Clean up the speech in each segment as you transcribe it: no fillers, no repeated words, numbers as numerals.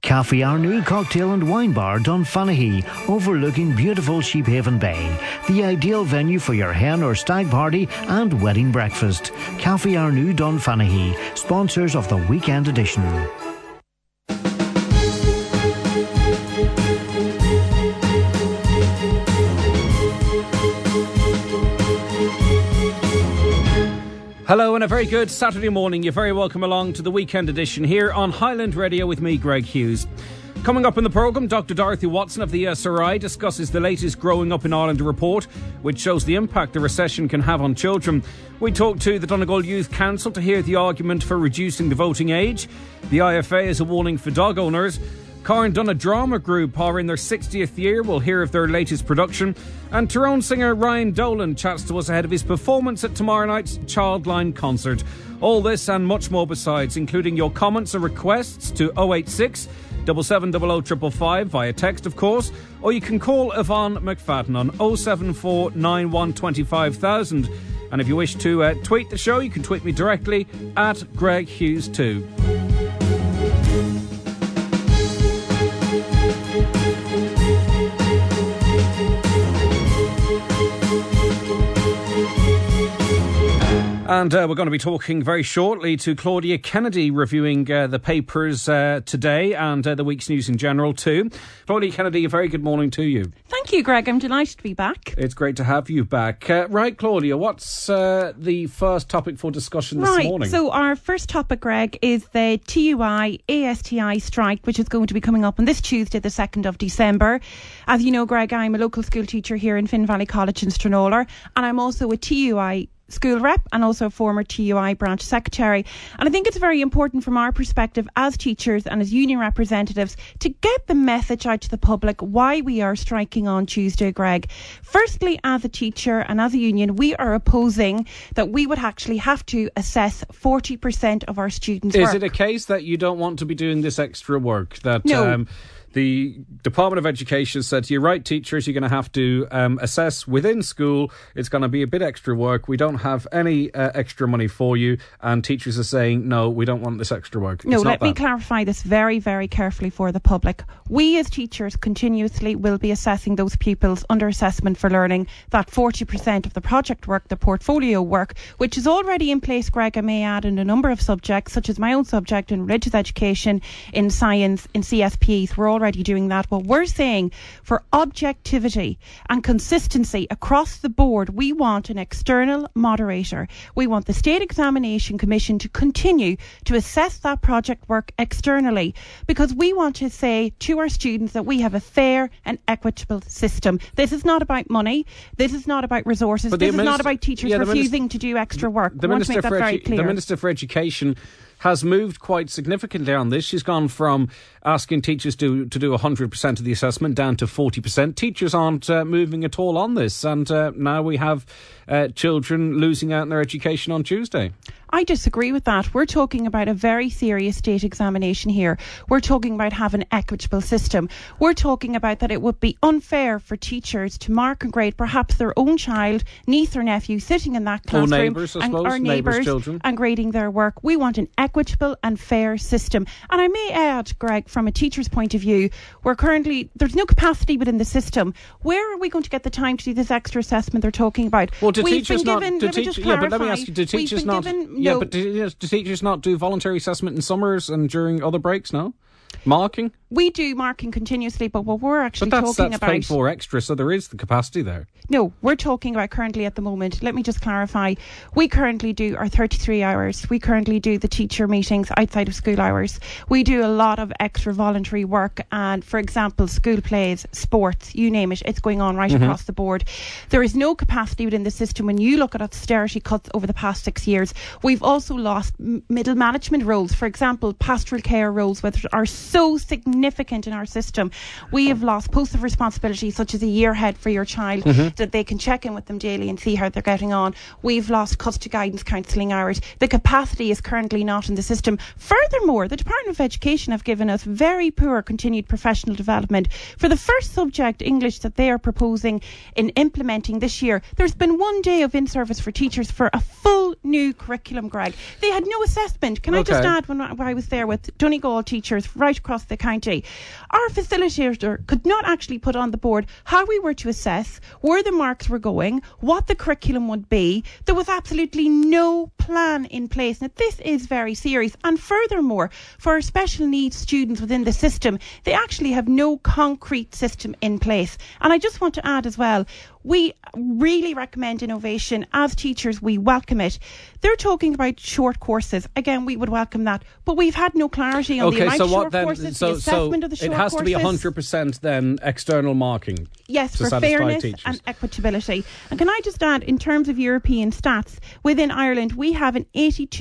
Cafe Arnu Cocktail and Wine Bar Dunfanaghy, overlooking beautiful Sheephaven Bay. The ideal venue for your hen or stag party and wedding breakfast. Cafe Arnu Dunfanaghy, sponsors of the weekend edition. Hello and a very good Saturday morning. You're very welcome along to the weekend edition here on Highland Radio with me, Greg Hughes. Coming up in the programme, Dr. Dorothy Watson of the SRI discusses the latest Growing Up in Ireland report, which shows the impact the recession can have on children. We talk to the Donegal Youth Council to hear the argument for reducing the voting age. The IFA is a warning for dog owners. Carndonagh Drama Group are in their 60th year. We'll hear of their latest production. And Tyrone singer Ryan Dolan chats to us ahead of his performance at tomorrow night's Childline concert. All this and much more besides, including your comments and requests to 086 7700 555 via text, of course, or you can call Yvonne McFadden on 074 91 25000. And if you wish to tweet the show, you can tweet me directly at GregHughes2. And we're going to be talking very shortly to Claudia Kennedy, reviewing the papers today and the week's news in general too. Claudia Kennedy, a very good morning to you. Thank you, Greg. I'm delighted to be back. It's great to have you back. Right, Claudia, what's the first topic for discussion this morning? Right, so our first topic, Greg, is the TUI ASTI strike, which is going to be coming up on this Tuesday, the 2nd of December. As you know, Greg, I'm a local school teacher here in Finn Valley College in Stranorlar, and I'm also a TUI school rep and also a former TUI branch secretary. And I think it's very important from our perspective as teachers and as union representatives to get the message out to the public why we are striking on Tuesday, Greg. Firstly, as a teacher and as a union, we are opposing that we would actually have to assess 40% of our students' work. Is it a case that you don't want to be doing this extra work? That No. The Department of Education said to you, right, teachers, you're going to have to assess within school. It's going to be a bit extra work. We don't have any extra money for you. And teachers are saying, no, we don't want this extra work. No, let me clarify this very, very carefully for the public. We as teachers continuously will be assessing those pupils under assessment for learning, that 40% of the project work, the portfolio work, which is already in place, Greg, I may add, in a number of subjects, such as my own subject in religious education, in science, in CSPs. We're already doing that. What we're saying, for objectivity and consistency across the board, we want an external moderator. We want the State Examination Commission to continue to assess that project work externally, because we want to say to our students that we have a fair and equitable system. This is not about money. This is not about resources. This is not about teachers refusing to do extra work. We want to make that very clear. The Minister for Education has moved quite significantly on this. She's gone from asking teachers to do 100% of the assessment down to 40%. Teachers aren't moving at all on this, and now we have children losing out in their education on Tuesday. I disagree with that. We're talking about a very serious state examination here. We're talking about having an equitable system. We're talking about that it would be unfair for teachers to mark and grade perhaps their own child, niece or nephew sitting in that classroom, or neighbours, I suppose, or neighbours, children, and grading their work. We want an equitable and fair system. And I may add, Greg, from a teacher's point of view, there's no capacity within the system. Where are we going to get the time to do this extra assessment they're talking about? Well, do teachers not? But let me ask you: do teachers not? No. But do teachers not do voluntary assessment in summers and during other breaks? No, marking. We do marking continuously, but what we're actually talking about... But that's paid for extra, so there is the capacity there. No, we're talking about currently at the moment. Let me just clarify. We currently do our 33 hours. We currently do the teacher meetings outside of school hours. We do a lot of extra voluntary work, and, for example, school plays, sports, you name it, it's going on right across the board. There is no capacity within the system. When you look at austerity cuts over the past 6 years, we've also lost middle management roles. For example, pastoral care roles, which are so significant in our system. We have lost posts of responsibility, such as a year head for your child, that they can check in with them daily and see how they're getting on. We've lost custody guidance counselling hours. The capacity is currently not in the system. Furthermore, the Department of Education have given us very poor continued professional development. For the first subject, English, that they are proposing in implementing this year, there's been 1 day of in-service for teachers for a full whole new curriculum, Greg. They had no assessment. Can I just add, when I was there with Donegal teachers right across the county, our facilitator could not actually put on the board how we were to assess, where the marks were going, what the curriculum would be. There was absolutely no plan in place. Now, this is very serious. And furthermore, for our special needs students within the system, they actually have no concrete system in place. And I just want to add as well, we really recommend innovation. As teachers, we welcome it. They're talking about short courses. Again, we would welcome that. But we've had no clarity on the amount of short courses, the assessment of the short courses. It has to be 100% then external marking. Yes, for fairness and equitability. And can I just add, in terms of European stats, within Ireland, we have an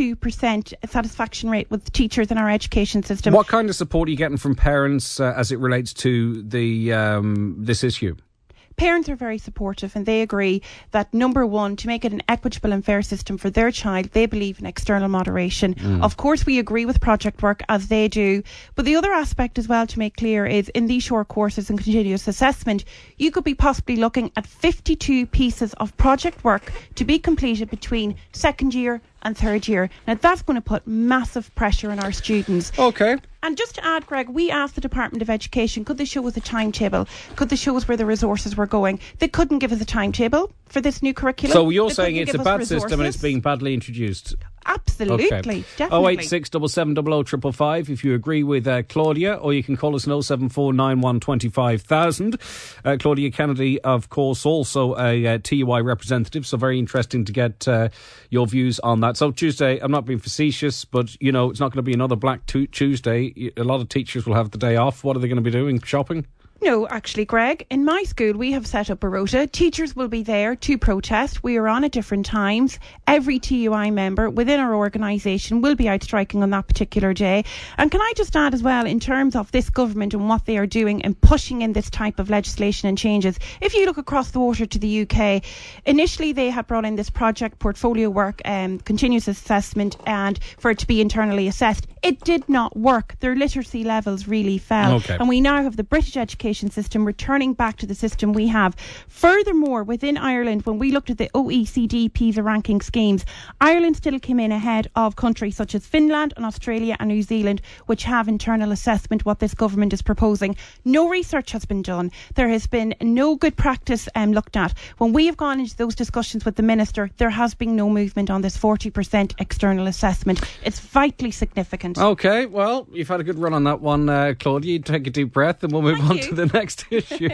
82% satisfaction rate with teachers in our education system. What kind of support are you getting from parents as it relates to the this issue? Parents are very supportive, and they agree that, number one, to make it an equitable and fair system for their child, they believe in external moderation. Of course, we agree with project work, as they do. But the other aspect as well to make clear is, in these short courses and continuous assessment, you could be possibly looking at 52 pieces of project work to be completed between second year and third year. Now, that's going to put massive pressure on our students. Okay. And just to add, Greg, we asked the Department of Education, could they show us a timetable? Could they show us where the resources were going? They couldn't give us a timetable for this new curriculum. So you're saying it's a bad system and it's being badly introduced? Absolutely, okay. Definitely. 086 7700 555 if you agree with Claudia, or you can call us on 07491 25000. Claudia Kennedy, of course, also a TUI representative, so very interesting to get your views on that. So Tuesday, I'm not being facetious, but, you know, it's not going to be another Black Tuesday. A lot of teachers will have the day off. What are they going to be doing? Shopping? No, actually, Greg, in my school we have set up a rota. Teachers will be there to protest. We are on at different times. Every TUI member within our organisation will be out striking on that particular day. And can I just add as well, in terms of this government and what they are doing and pushing in this type of legislation and changes, if you look across the water to the UK, initially they had brought in this project portfolio work, continuous assessment, and for it to be internally assessed. It did not work. Their literacy levels really fell. Okay. And we now have the British education system returning back to the system we have. Furthermore, within Ireland, when we looked at the OECD PISA ranking schemes, Ireland still came in ahead of countries such as Finland and Australia and New Zealand, which have internal assessment, what this government is proposing. No research has been done. There has been no good practice looked at. When we have gone into those discussions with the Minister, there has been no movement on this 40% external assessment. It's vitally significant. Okay, well, you've had a good run on that one, Claudia. You take a deep breath and we'll move on to the next issue.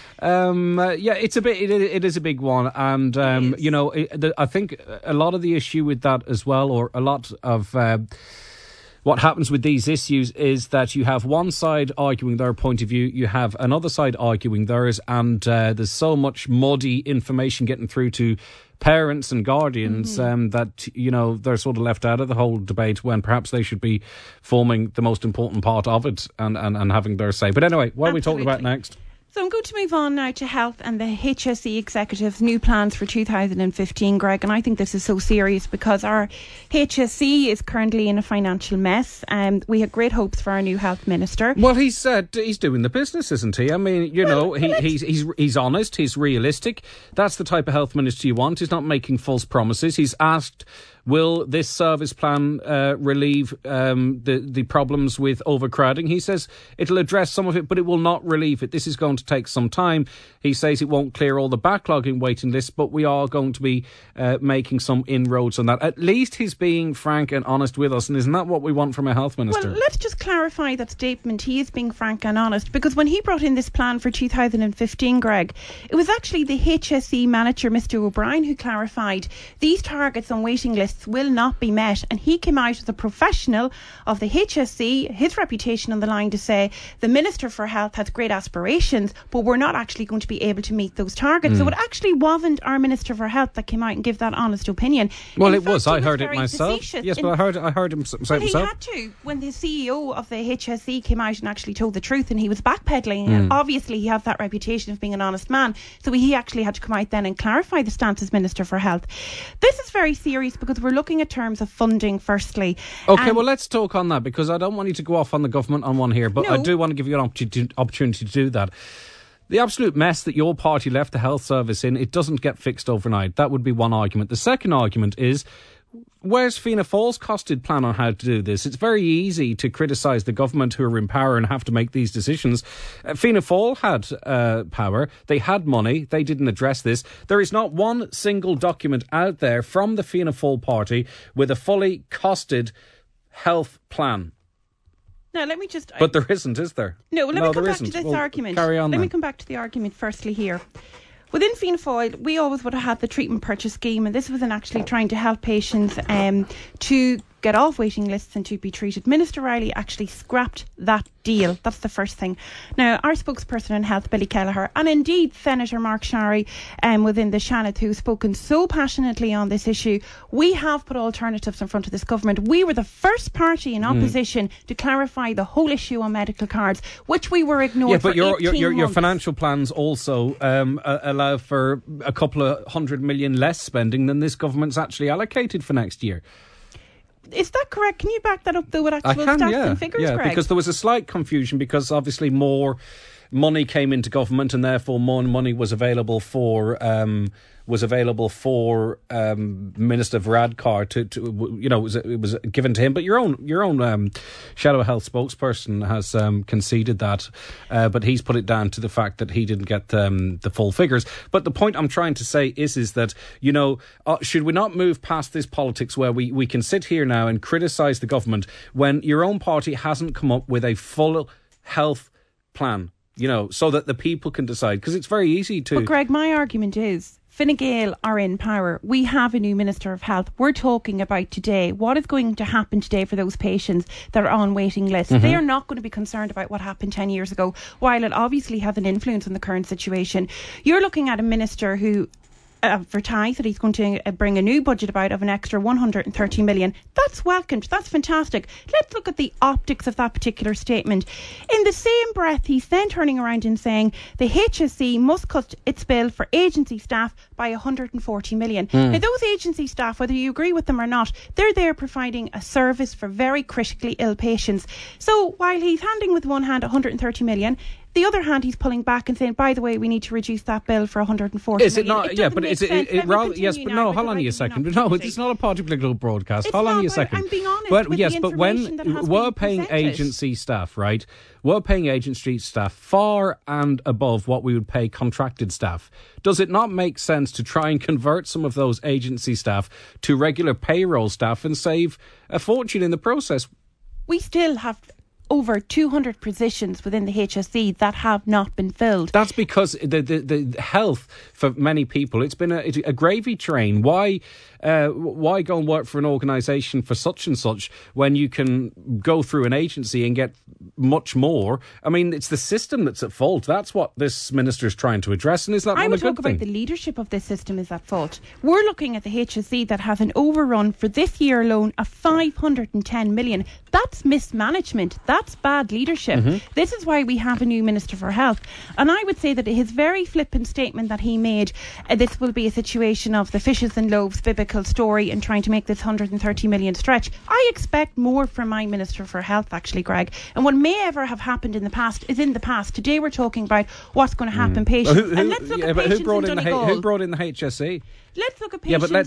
It is a big one, and you know, I think a lot of the issue with that as well, or a lot of what happens with these issues, is that you have one side arguing their point of view, you have another side arguing theirs, and there's so much muddy information getting through to parents and guardians that, you know, they're sort of left out of the whole debate when perhaps they should be forming the most important part of it and having their say. But anyway, what are we talking about next? So I'm going to move on now to health and the HSE executive's new plans for 2015, Greg. And I think this is so serious because our HSE is currently in a financial mess. We had great hopes for our new health minister. Well, he said he's doing the business, isn't he? I mean, he's honest, he's realistic. That's the type of health minister you want. He's not making false promises. He's asked, will this service plan relieve the problems with overcrowding? He says it'll address some of it, but it will not relieve it. This is going to take some time. He says it won't clear all the backlog in waiting lists, but we are going to be making some inroads on that. At least he's being frank and honest with us, and isn't that what we want from a health minister? Well, let's just clarify that statement. He is being frank and honest, because when he brought in this plan for 2015, Greg, it was actually the HSE manager, Mr. O'Brien, who clarified these targets on waiting lists will not be met, and he came out as a professional of the HSE, his reputation on the line, to say the Minister for Health has great aspirations, but we're not actually going to be able to meet those targets. So it actually wasn't our Minister for Health that came out and gave that honest opinion. Well, it was. I heard it myself. Yes, but I heard him say it himself. He had to, when the CEO of the HSE came out and actually told the truth, and he was backpedaling, and obviously he has that reputation of being an honest man, so he actually had to come out then and clarify the stance as Minister for Health. This is very serious because we're looking at terms of funding firstly. Okay, well, let's talk on that, because I don't want you to go off on the government on one here, but I do want to give you an opportunity to do that. The absolute mess that your party left the health service in, it doesn't get fixed overnight. That would be one argument. The second argument is, Where's Fianna Fáil's costed plan on how to do this? It's very easy to criticise the government who are in power and have to make these decisions. Fianna Fáil had power. They had money. They didn't address this. There is not one single document out there from the Fianna Fáil party with a fully costed health plan. Now, let me just... But there isn't, is there? No, let me come back to this argument. Carry on. Let me come back to the argument firstly here. Within Fianna Fáil, we always would have had the treatment purchase scheme, and this was in actually trying to help patients to get off waiting lists and to be treated. Minister Riley actually scrapped that deal. That's the first thing. Now, our spokesperson in health, Billy Kelleher, and indeed Senator Mark Shari within the Shannon, who've spoken so passionately on this issue, we have put alternatives in front of this government. We were the first party in opposition to clarify the whole issue on medical cards, which we were ignored for 18 months. Yeah, but your financial plans also allow for a couple of $100 million less spending than this government's actually allocated for next year. Is that correct? Can you back that up though with actual stats and figures, Greg? Because there was a slight confusion because obviously more money came into government and therefore more money was available for Minister Varadkar to it was given to him. But your own Shadow Health spokesperson has conceded that, but he's put it down to the fact that he didn't get the full figures. But the point I'm trying to say is that should we not move past this politics where we can sit here now and criticise the government when your own party hasn't come up with a full health plan? So that the people can decide, because it's very easy to... But Greg, my argument is Fine Gael are in power. We have a new Minister of Health. We're talking about today. What is going to happen today for those patients that are on waiting lists? Mm-hmm. They are not going to be concerned about what happened 10 years ago, while it obviously has an influence on the current situation. You're looking at a minister who advertised that he's going to bring a new budget about of an extra 130 million. That's welcomed. That's fantastic. Let's look at the optics of that particular statement. In the same breath, he's then turning around and saying the HSE must cut its bill for agency staff by 140 million. Now, those agency staff, whether you agree with them or not, they're there providing a service for very critically ill patients. So while he's handing with one hand 130 million, the other hand, he's pulling back and saying, by the way, we need to reduce that bill for 140 million. Is it not? Yeah, but is it rather... Yes, but no, hold on a second. No, it's not a party political broadcast. Hold on a second. I'm being honest but, with yes, the but information that has we're been paying presented. agency staff, right? We're paying agency staff far and above what we would pay contracted staff. Does it not make sense to try and convert some of those agency staff to regular payroll staff and save a fortune in the process? We still have over 200 positions within the HSE that have not been filled. That's because the health for many people, it's been a gravy train. Why go and work for an organisation for such and such when you can go through an agency and get much more? I mean, it's the system that's at fault. That's what this minister is trying to address, and is that not a good thing? I would talk about the leadership of this system is at fault. We're looking at the HSE that has an overrun for this year alone of 510 million. That's mismanagement. That's bad leadership. Mm-hmm. This is why we have a new Minister for Health. And I would say that his very flippant statement that he made, this will be a situation of the fishes and loaves biblical story and trying to make this 130 million stretch. I expect more from my Minister for Health, actually, Greg. And what may ever have happened in the past is in the past. Today we're talking about what's going to happen patients. And let's look at patients who brought in Donegal. Who brought in the HSE? Let's look at patients. Yeah, but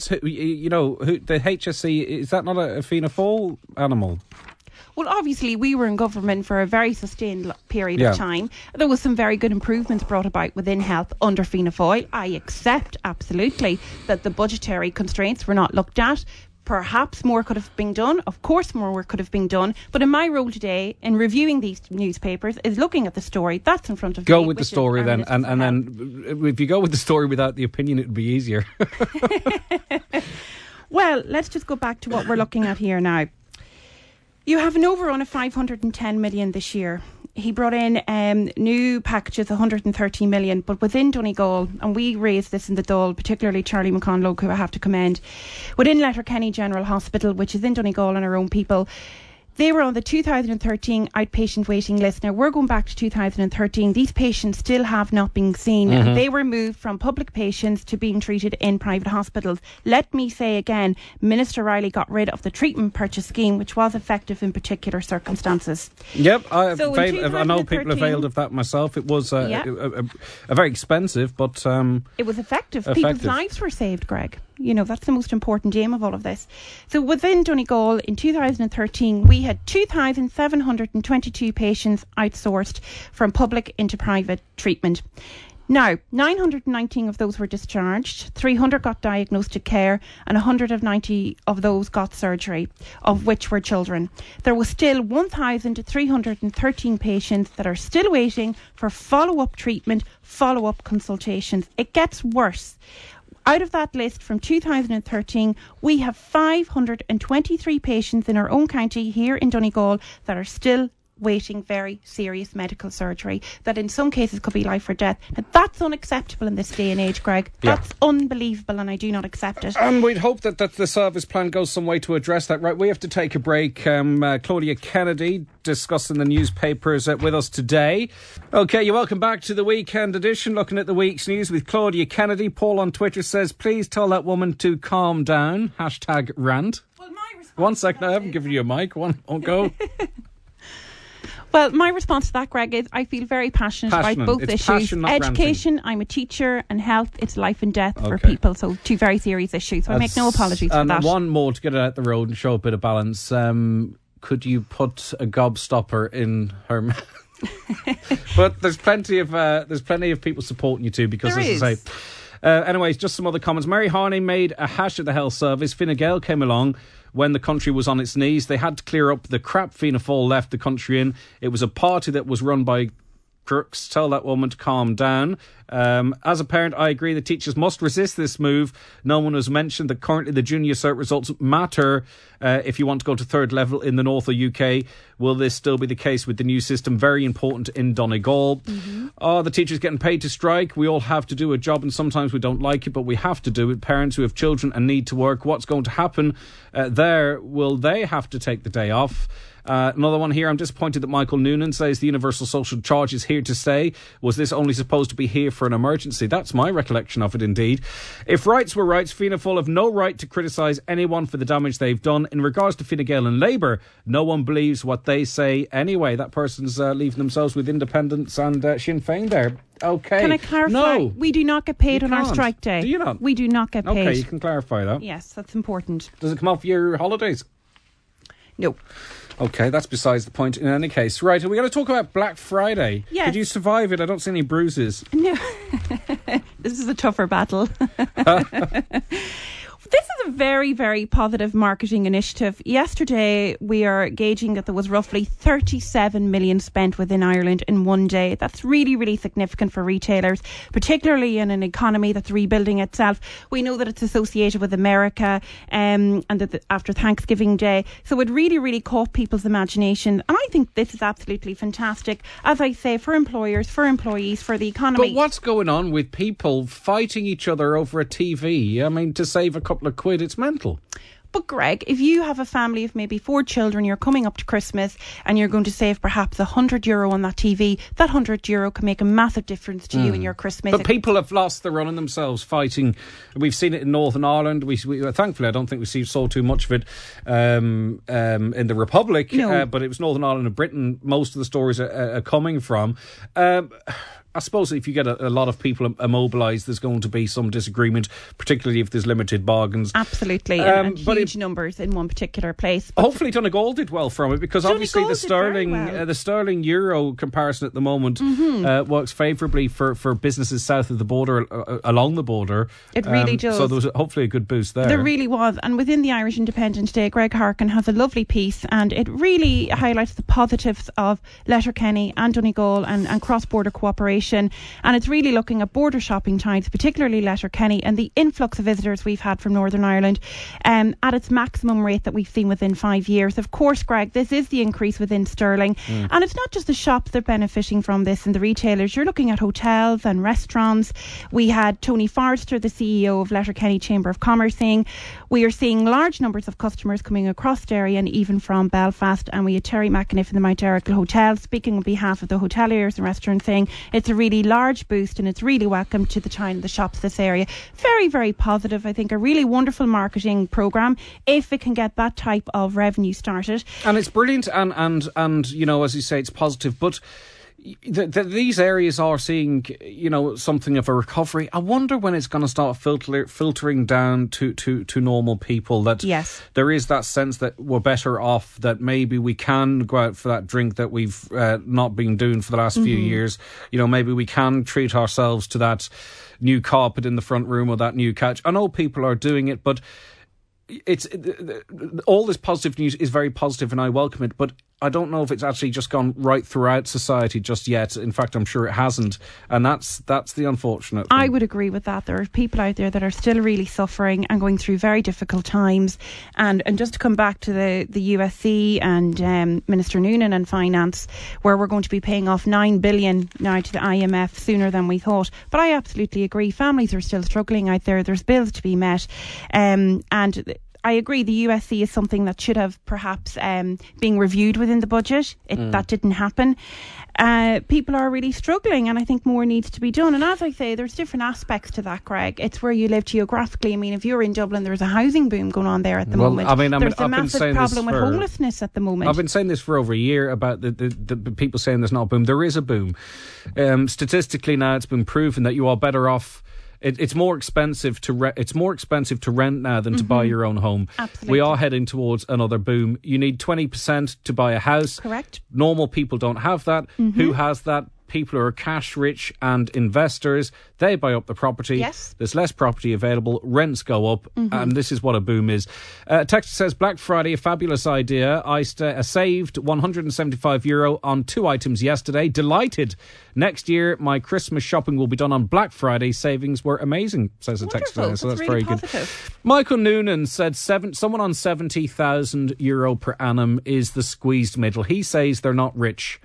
the HSE, is that not a Fianna Fáil animal? Well, obviously, we were in government for a very sustained period of time. There was some very good improvements brought about within health under Fianna Fáil. I accept, absolutely, that the budgetary constraints were not looked at. Perhaps more could have been done. Of course, more could have been done. But in my role today, in reviewing these newspapers, is looking at the story that's in front of me. Go with the story then. And then if you go with the story without the opinion, it would be easier. Well, let's just go back to what we're looking at here now. You have an overrun of 510 million this year. He brought in new packages, 130 million, but within Donegal, and we raised this in the Dáil, particularly Charlie McConlogue, who I have to commend, within Letterkenny General Hospital, which is in Donegal and our own people, they were on the 2013 outpatient waiting list. Now, we're going back to 2013. These patients still have not been seen. Mm-hmm. They were moved from public patients to being treated in private hospitals. Let me say again, Minister Riley got rid of the treatment purchase scheme, which was effective in particular circumstances. Yep, I know people availed of that myself. It was a very expensive, but... it was effective. People's lives were saved, Greg. You know, that's the most important aim of all of this. So within Donegal in 2013, we had 2,722 patients outsourced from public into private treatment. Now, 919 of those were discharged, 300 got diagnostic care, and 190 of those got surgery, of which were children. There was still 1,313 patients that are still waiting for follow-up treatment, follow-up consultations. It gets worse. Out of that list from 2013, we have 523 patients in our own county here in Donegal that are still waiting very serious medical surgery that in some cases could be life or death. Now, that's unacceptable in this day and age, Greg. That's unbelievable, and I do not accept it. And we'd hope that the service plan goes some way to address that. Right, we have to take a break. Claudia Kennedy discussing the newspapers with us today. OK, you're welcome back to the weekend edition, looking at the week's news with Claudia Kennedy. Paul on Twitter says, please tell that woman to calm down. #rant. Well, my response 1 second, I haven't given you a mic. One, on go. Well, my response to that, Greg, is I feel very passionate about both issues. Passion, not education, ranting. I'm a teacher, and health, it's life and death for people. So two very serious issues. So I make no apologies for that. And one more to get it out the road and show a bit of balance. Could you put a gobstopper in her mouth? But there's plenty of people supporting you too, because as I say. Anyways, just some other comments. Mary Harney made a hash of the health service. Fine Gael came along when the country was on its knees. They had to clear up the crap Fianna Fáil left the country in. It was a party that was run by crooks. Tell that woman to calm down. As a parent, I agree the teachers must resist this move. No one has mentioned that currently the junior cert results matter if you want to go to third level in the north of UK. Will this still be the case with the new system? Very important in Donegal. The teachers getting paid to strike. We all have to do a job, and sometimes we don't like it, but we have to do it. Parents who have children and need to work, what's going to happen there? Will they have to take the day off? Another one here. I'm disappointed that Michael Noonan says the universal social charge is here to stay. Was this only supposed to be here for an emergency? That's my recollection of it, indeed. If rights were rights, Fianna Fáil have no right to criticise anyone for the damage they've done. In regards to Fine Gael and Labour, no one believes what they say anyway. That person's leaving themselves with independents and Sinn Féin there. Okay. Can I clarify? No. We do not get paid on our strike day. Do you not? We do not get paid. Okay, you can clarify that. Yes, that's important. Does it come off your holidays? No. Okay, that's besides the point in any case. Right, are we going to talk about Black Friday? Yes. Did you survive it? I don't see any bruises. No. This is a tougher battle. This is a very, very positive marketing initiative. Yesterday, we are gauging that there was roughly 37 million spent within Ireland in one day. That's really, really significant for retailers, particularly in an economy that's rebuilding itself. We know that it's associated with America and that after Thanksgiving Day. So it really, really caught people's imagination. And I think this is absolutely fantastic, as I say, for employers, for employees, for the economy. But what's going on with people fighting each other over a TV? I mean, to save a couple of quid, it's mental. But Greg, if you have a family of maybe 4 children, you're coming up to Christmas and you're going to save perhaps €100 on that TV, that €100 can make a massive difference to you in your Christmas. But people have lost the run on themselves fighting. We've seen it in Northern Ireland. We thankfully, I don't think we saw too much of it in the Republic. No. But it was Northern Ireland and Britain most of the stories are coming from. I suppose if you get a lot of people immobilised, there's going to be some disagreement, particularly if there's limited bargains. Absolutely, and huge numbers in one particular place. But hopefully Donegal did well from it, because obviously the sterling euro comparison at the moment works favourably for businesses south of the border, along the border. It really does. So there was hopefully a good boost there. There really was. And within the Irish Independent today, Greg Harkin has a lovely piece, and it really highlights the positives of Letterkenny and Donegal and cross-border cooperation. And it's really looking at border shopping times, particularly Letterkenny, and the influx of visitors we've had from Northern Ireland at its maximum rate that we've seen within 5 years. Of course, Greg, this is the increase within sterling. And it's not just the shops that are benefiting from this and the retailers. You're looking at hotels and restaurants. We had Tony Forrester, the CEO of Letterkenny Chamber of Commerce, saying we are seeing large numbers of customers coming across Derry and even from Belfast. And we had Terry McAniff in the Mount Ericle Hotel speaking on behalf of the hoteliers and restaurants, saying it's a really large boost and it's really welcome to the town, the shops, this area. Very, very positive. I think a really wonderful marketing programme if it can get that type of revenue started. And it's brilliant and you know, as you say, it's positive, but these areas are seeing, something of a recovery. I wonder when it's going to start filtering down to normal people, that yes, there is that sense that we're better off, that maybe we can go out for that drink that we've not been doing for the last few years. Maybe we can treat ourselves to that new carpet in the front room or that new couch. I know people are doing it, but it's all this positive news is very positive and I welcome it, but I don't know if it's actually just gone right throughout society just yet. In fact, I'm sure it hasn't, and that's the unfortunate thing. I would agree with that. There are people out there that are still really suffering and going through very difficult times. And just to come back to the USC and Minister Noonan and Finance, where we're going to be paying off $9 billion now to the IMF sooner than we thought. But I absolutely agree. Families are still struggling out there. There's bills to be met, and I agree the USC is something that should have perhaps been reviewed within the budget. That didn't happen. People are really struggling, and I think more needs to be done. And as I say, there's different aspects to that, Greg. It's where you live geographically. I mean, if you're in Dublin, there's a housing boom going on there at the moment. There's a massive problem with homelessness at the moment. I've been saying this for over a year about the people saying there's not a boom. There is a boom. Statistically now, it's been proven that you are better off. It's more expensive to rent now than to buy your own home. Absolutely. We are heading towards another boom. You need 20% to buy a house. Correct. Normal people don't have that. Who has that? People who are cash rich and investors, they buy up the property. Yes. There's less property available, rents go up, and this is what a boom is. Text says, Black Friday, a fabulous idea. I saved €175 on 2 items yesterday. Delighted. Next year, my Christmas shopping will be done on Black Friday. Savings were amazing, says the text today. So that's really very positive. Good. Michael Noonan said someone on €70,000 per annum is the squeezed middle. He says they're not rich.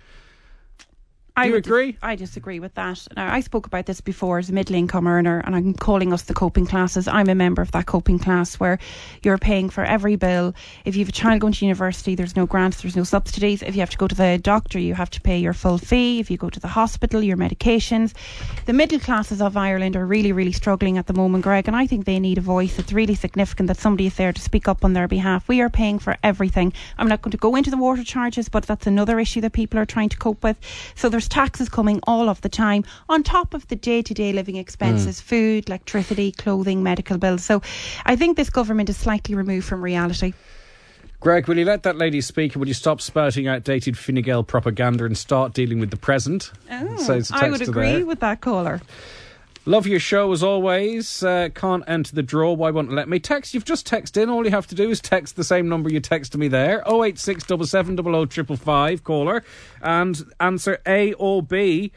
Do you agree? I disagree with that. Now, I spoke about this before as a middle income earner, and I'm calling us the coping classes. I'm a member of that coping class where you're paying for every bill. If you have a child going to university, there's no grants, there's no subsidies. If you have to go to the doctor, you have to pay your full fee. If you go to the hospital, your medications. The middle classes of Ireland are really, really struggling at the moment, Greg, and I think they need a voice. It's really significant that somebody is there to speak up on their behalf. We are paying for everything. I'm not going to go into the water charges, but that's another issue that people are trying to cope with. So there's taxes coming all of the time on top of the day-to-day living expenses, food, electricity, clothing, medical bills. So I think this government is slightly removed from reality. Greg, will you let that lady speak, and will you stop spouting outdated Fine Gael propaganda and start dealing with the present? I would agree with that caller. Love your show as always. Can't enter the draw. Why won't it let me? Text. You've just texted in. All you have to do is text the same number you texted me there. 086 77 00 555, caller. And answer A or B.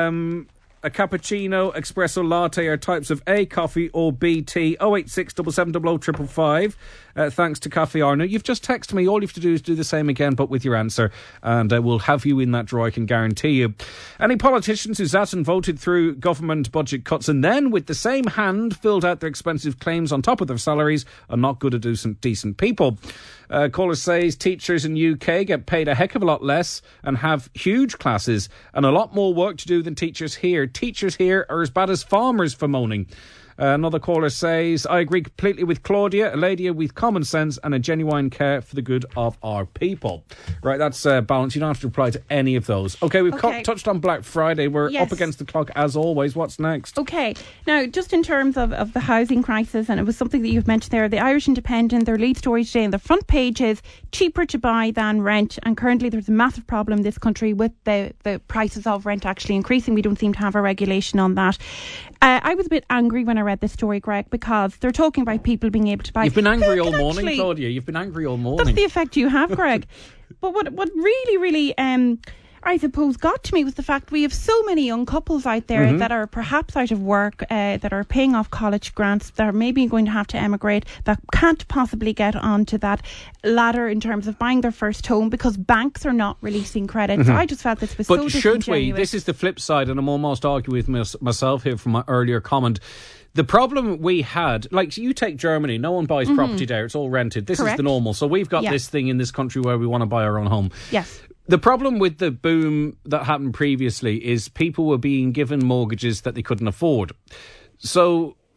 A cappuccino, espresso latte are types of A, coffee, or B, tea. 086 77 00 555. Thanks to Cafe Arno. You've just texted me. All you have to do is do the same again, but with your answer, and we'll have you in that draw, I can guarantee you. Any politicians who sat and voted through government budget cuts and then, with the same hand, filled out their expensive claims on top of their salaries are not good or decent people. Caller says teachers in UK get paid a heck of a lot less and have huge classes and a lot more work to do than teachers here. Teachers here are as bad as farmers for moaning. Another caller says, I agree completely with Claudia, a lady with common sense and a genuine care for the good of our people. Right, that's balanced. You don't have to reply to any of those. Okay, we've touched on Black Friday. We're up against the clock as always. What's next? Okay, now just in terms of the housing crisis, and it was something that you've mentioned there, the Irish Independent, their lead story today on the front page is cheaper to buy than rent, and currently there's a massive problem in this country with the prices of rent actually increasing. We don't seem to have a regulation on that. I was a bit angry when I read this story, Greg, because they're talking about people being able to buy. You've been angry all morning, Claudia. You've been angry all morning. That's the effect you have, Greg. But what really, really, I suppose, got to me was the fact we have so many young couples out there that are perhaps out of work, that are paying off college grants, that are maybe going to have to emigrate, that can't possibly get onto that ladder in terms of buying their first home because banks are not releasing credit. So I just felt this was so disingenuous. But should we? This is the flip side, and I'm almost arguing with myself here from my earlier comment. The problem we had, like you take Germany, no one buys property there, it's all rented. This is the normal. So we've got this thing in this country where we want to buy our own home. Yes. The problem with the boom that happened previously is people were being given mortgages that they couldn't afford. So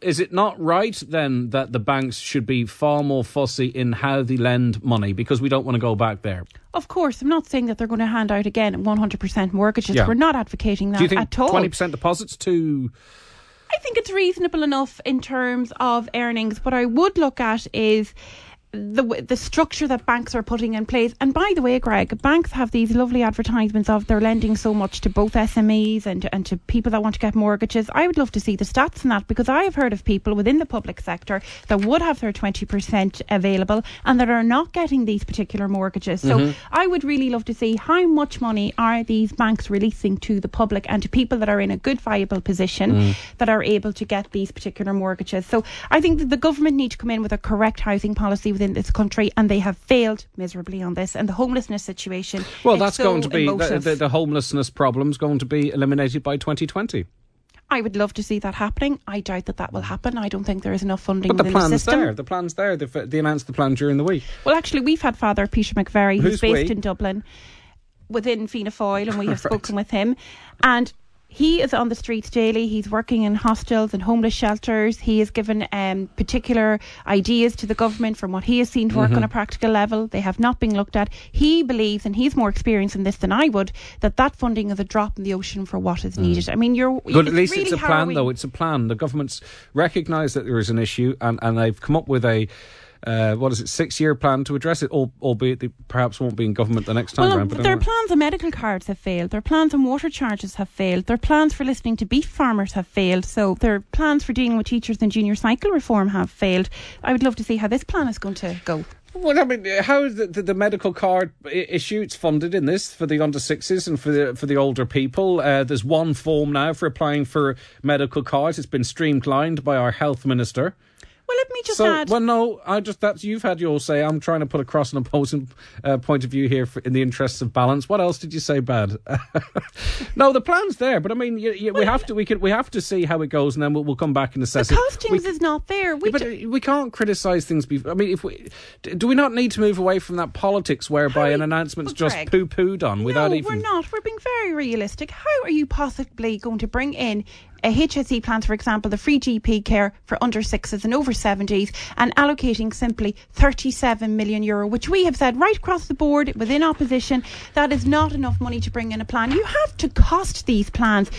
is it not right then that the banks should be far more fussy in how they lend money, because we don't want to go back there? Of course, I'm not saying that they're going to hand out again 100% mortgages. Yeah. We're not advocating that Do you think at all. 20% deposits too? I think it's reasonable enough in terms of earnings. What I would look at is the structure that banks are putting in place. And by the way, Greg, banks have these lovely advertisements of they're lending so much to both SMEs and to people that want to get mortgages. I would love to see the stats on that, because I have heard of people within the public sector that would have their 20% available and that are not getting these particular mortgages. So I would really love to see how much money are these banks releasing to the public and to people that are in a good viable position that are able to get these particular mortgages. So I think that the government need to come in with a correct housing policy within this country, and they have failed miserably on this. And the homelessness situation, well, that's so going to be emotive. the homelessness problem is going to be eliminated by 2020. I would love to see that happening. I doubt that will happen. I don't think there is enough funding But the within the plan's system. there. The plan's there. They announced the plan during the week. Well, actually, we've had Father Peter McVerry, who's based we? in Dublin, within Fianna Fáil, and we have spoken with him. And he is on the streets daily. He's working in hostels and homeless shelters. He has given particular ideas to the government from what he has seen to work on a practical level. They have not been looked at. He believes, and he's more experienced in this than I would, that funding is a drop in the ocean for what is needed. I mean, But at least really it's a plan, though. It's a plan. The government's recognised that there is an issue, and they've come up with a 6-year plan to address it, albeit they perhaps won't be in government the next time around. But their plans on medical cards have failed. Their plans on water charges have failed. Their plans for listening to beef farmers have failed. So their plans for dealing with teachers and junior cycle reform have failed. I would love to see how this plan is going to go. Well, I mean, how is the medical card issue? It's funded in this for the under sixes and for the older people. There's one form now for applying for medical cards. It's been streamlined by our health minister. Well, let me just add. Well, no, you've had your say. I'm trying to put across an opposing point of view here in the interests of balance. What else did you say bad? No, the plan's there, but I mean, we have to see how it goes, and then we'll come back and assess the costings is not there. But we can't criticise things. I mean, do we not need to move away from that politics whereby an announcement's just poo-pooed on without even? No, we're not. We're being very realistic. How are you possibly going to bring in a HSE plan, for example, the free GP care for under sixes and over 70s, and allocating simply €37 million, which we have said right across the board within opposition, that is not enough money to bring in a plan. You have to cost these plans.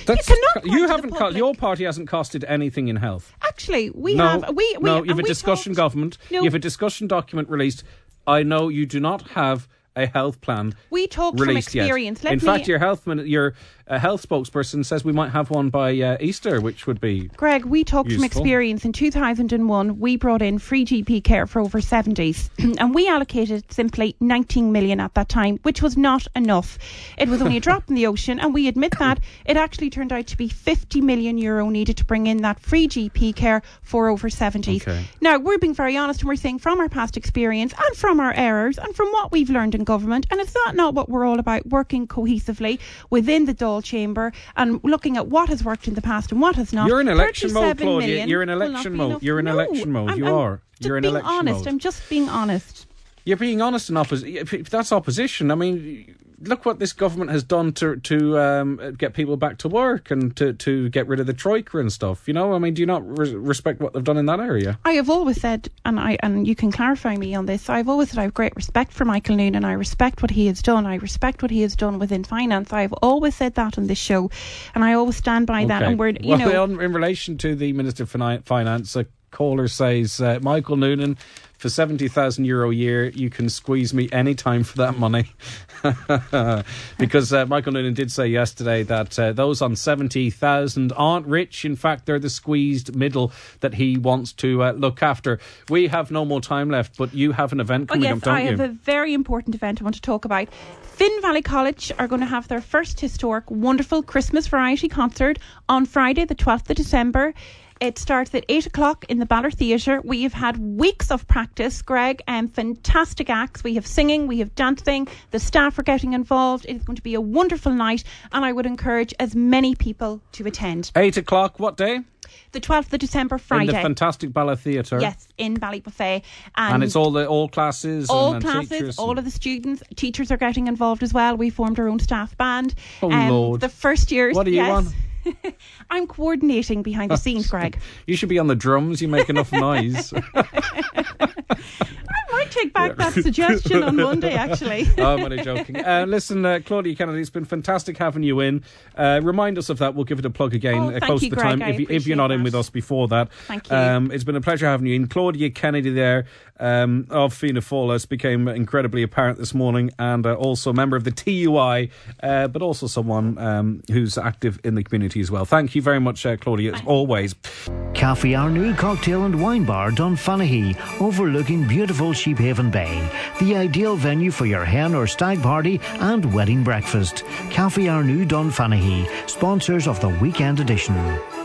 Your party hasn't costed anything in health. Actually, you have a discussion government. You have a discussion document released. I know you do not have a health plan. We talked from experience. In fact, your health spokesperson says we might have one by Easter, which would be Greg, we talked useful. From experience. In 2001, we brought in free GP care for over 70s, and we allocated simply 19 million at that time, which was not enough. It was only a drop in the ocean, and we admit that. It actually turned out to be €50 million needed to bring in that free GP care for over 70s. Okay. Now, we're being very honest, and we're saying from our past experience and from our errors and from what we've learned in government, and it's not what we're all about, working cohesively within the Dáil chamber and looking at what has worked in the past and what has not. You're in election mode, Claudia. You're in election mode. You're in election mode. You're in election mode. I'm just being honest. You're being honest in opposition. If that's opposition, I mean, look what this government has done to get people back to work and to get rid of the troika and stuff. You know, I mean, do you not respect what they've done in that area? I have always said, and you can clarify me on this, I've always said I have great respect for Michael Noonan. I respect what he has done. I respect what he has done within finance. I've always said that on this show, and I always stand by that. And in relation to the Minister for Finance, a caller says, Michael Noonan, for €70,000 a year, you can squeeze me any time for that money. Because Michael Noonan did say yesterday that those on 70,000 aren't rich. In fact, they're the squeezed middle that he wants to look after. We have no more time left, but you have an event coming up, don't you? Yes, I have a very important event I want to talk about. Finn Valley College are going to have their first historic, wonderful Christmas variety concert on Friday, the 12th of December. It starts at 8 o'clock in the Ballard Theatre. We have had weeks of practice, Greg, and fantastic acts. We have singing, we have dancing, the staff are getting involved. It's going to be a wonderful night, and I would encourage as many people to attend. 8 o'clock, what day? The 12th of December, Friday. In the fantastic Ballard Theatre. Yes, in Ballybuffet. And it's all classes? All classes, all of the students. Teachers are getting involved as well. We formed our own staff band. Oh, Lord. The first years. What are you on? I'm coordinating behind the scenes, Greg. You should be on the drums. You make enough noise. I might take back that suggestion on Monday, actually. Oh, I'm only joking. Listen, Claudia Kennedy, it's been fantastic having you in. Remind us of that. We'll give it a plug again close to the Greg, time if you're not in with us before that. Thank you. It's been a pleasure having you in. Claudia Kennedy there of Fianna Fáil became incredibly apparent this morning, and also a member of the TUI, but also someone who's active in the community as well. Thank you very much, Claudia, as always. Cafe Our New Cocktail and Wine Bar Dunfanaghy, overlooking beautiful Sheephaven Bay. The ideal venue for your hen or stag party and wedding breakfast. Cafe Our New Dunfanaghy, sponsors of the weekend edition.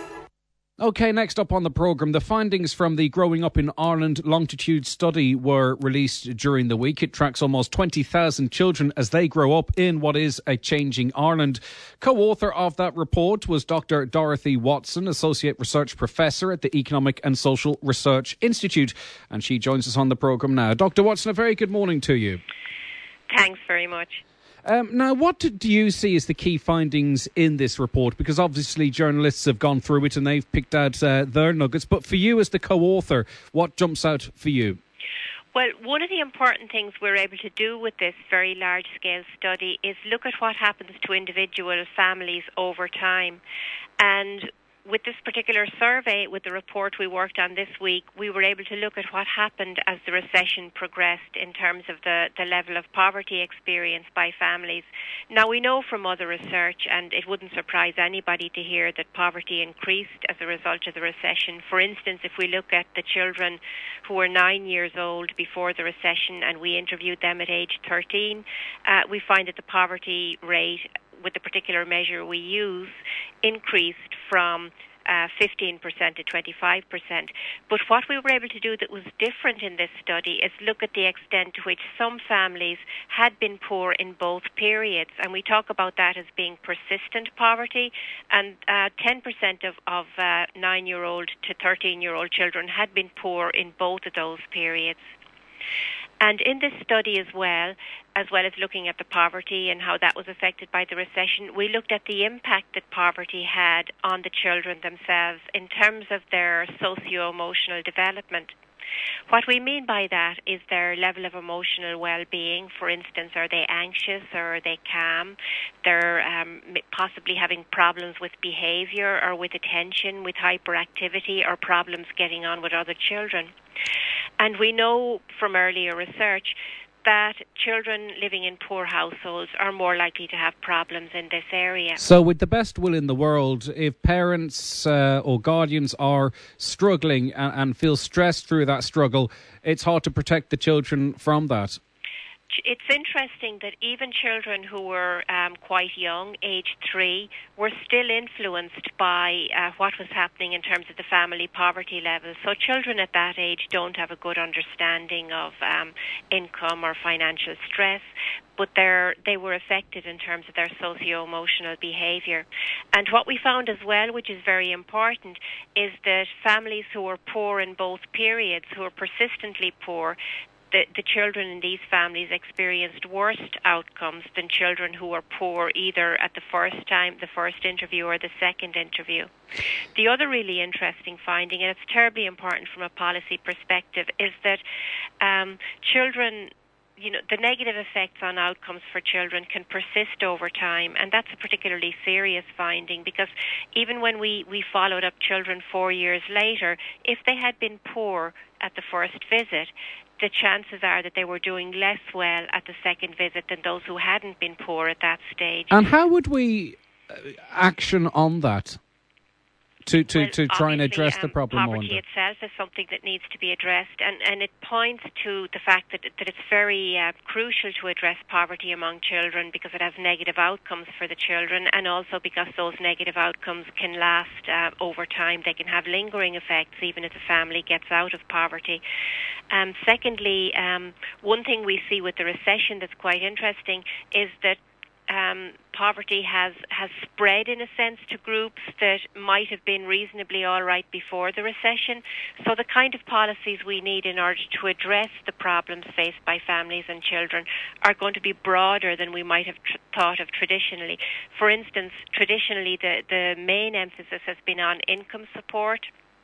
OK, next up on the programme, the findings from the Growing Up in Ireland longitude study were released during the week. It tracks almost 20,000 children as they grow up in what is a changing Ireland. Co-author of that report was Dr. Dorothy Watson, Associate Research Professor at the Economic and Social Research Institute. And she joins us on the programme now. Dr. Watson, a very good morning to you. Thanks very much. Now, what do you see as the key findings in this report? Because obviously journalists have gone through it and they've picked out their nuggets. But for you as the co-author, what jumps out for you? Well, one of the important things we're able to do with this very large-scale study is look at what happens to individual families over time. And with this particular survey, with the report we worked on this week, we were able to look at what happened as the recession progressed in terms of the level of poverty experienced by families. Now, we know from other research, and it wouldn't surprise anybody to hear that poverty increased as a result of the recession. For instance, if we look at the children who were 9 years old before the recession and we interviewed them at age 13, we find that the poverty rate with the particular measure we use increased from 15% to 25%. But what we were able to do that was different in this study is look at the extent to which some families had been poor in both periods. And we talk about that as being persistent poverty. And 10% of 9-year-old to 13-year-old children had been poor in both of those periods. And in this study as well as looking at the poverty and how that was affected by the recession, we looked at the impact that poverty had on the children themselves in terms of their socio-emotional development. What we mean by that is their level of emotional well-being. For instance, are they anxious or are they calm? They're possibly having problems with behaviour or with attention, with hyperactivity, or problems getting on with other children. And we know from earlier research that children living in poor households are more likely to have problems in this area. So with the best will in the world, if parents or guardians are struggling and feel stressed through that struggle, it's hard to protect the children from that. It's interesting that even children who were quite young, age 3, were still influenced by what was happening in terms of the family poverty level. So children at that age don't have a good understanding of income or financial stress, but they were affected in terms of their socio-emotional behaviour. And what we found as well, which is very important, is that families who were poor in both periods, who were persistently poor, the children in these families experienced worse outcomes than children who were poor either at the first interview or the second interview. The other really interesting finding, and it's terribly important from a policy perspective, is that children, the negative effects on outcomes for children can persist over time, and that's a particularly serious finding because even when we followed up children 4 years later, if they had been poor at the first visit, the chances are that they were doing less well at the second visit than those who hadn't been poor at that stage. And how would we action on that to try and address the problem? Poverty itself is something that needs to be addressed, and it points to the fact that it's very crucial to address poverty among children because it has negative outcomes for the children, and also because those negative outcomes can last over time. They can have lingering effects even if the family gets out of poverty. Secondly, one thing we see with the recession that's quite interesting is that poverty has spread in a sense to groups that might have been reasonably all right before the recession. So the kind of policies we need in order to address the problems faced by families and children are going to be broader than we might have thought of traditionally. For instance, traditionally the main emphasis has been on income support.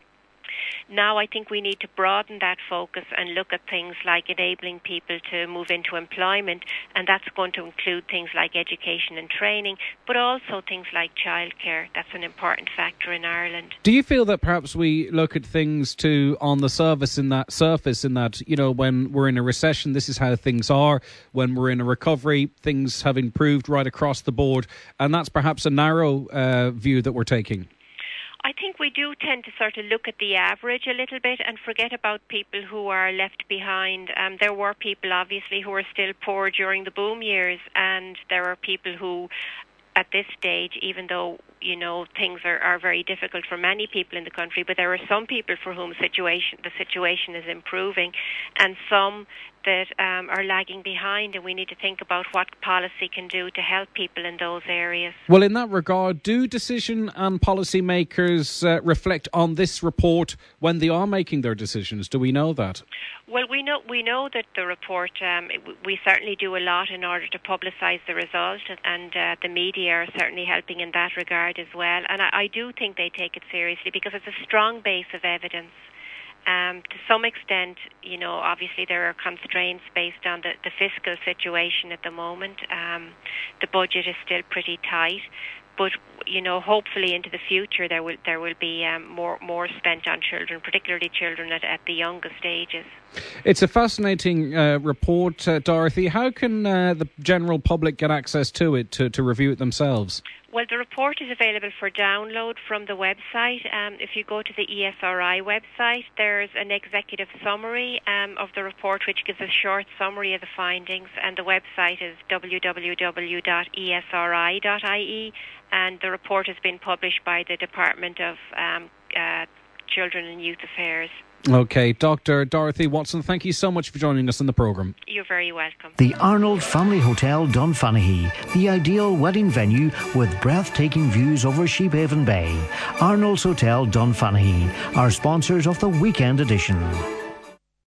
Now I think we need to broaden that focus and look at things like enabling people to move into employment, and that's going to include things like education and training, but also things like childcare. That's an important factor in Ireland. Do you feel that perhaps we look at things on the surface in that, you know, when we're in a recession, this is how things are. When we're in a recovery, things have improved right across the board, and that's perhaps a narrow view that we're taking? I think we do tend to sort of look at the average a little bit and forget about people who are left behind. There were people, obviously, who are still poor during the boom years, and there are people who, at this stage, even though, you know, things are very difficult for many people in the country, but there are some people for whom the situation is improving, and some that are lagging behind, and we need to think about what policy can do to help people in those areas. Well, in that regard, do decision and policy makers reflect on this report when they are making their decisions? Do we know that? Well, we know that the report, we certainly do a lot in order to publicise the result, and the media are certainly helping in that regard as well. And I do think they take it seriously because it's a strong base of evidence. To some extent, you know, obviously there are constraints based on the fiscal situation at the moment. The budget is still pretty tight, but you know, hopefully into the future there will be more spent on children, particularly children at the youngest ages. It's a fascinating report, Dorothy. How can the general public get access to it to review it themselves? Well, the report is available for download from the website. If you go to the ESRI website, there's an executive summary of the report, which gives a short summary of the findings, and the website is www.esri.ie, and the report has been published by the Department of Children and Youth Affairs. OK, Dr. Dorothy Watson, thank you so much for joining us on the programme. You're very welcome. The Arnold Family Hotel Dunfanaghy, the ideal wedding venue with breathtaking views over Sheephaven Bay. Arnold's Hotel Dunfanaghy are sponsors of the weekend edition.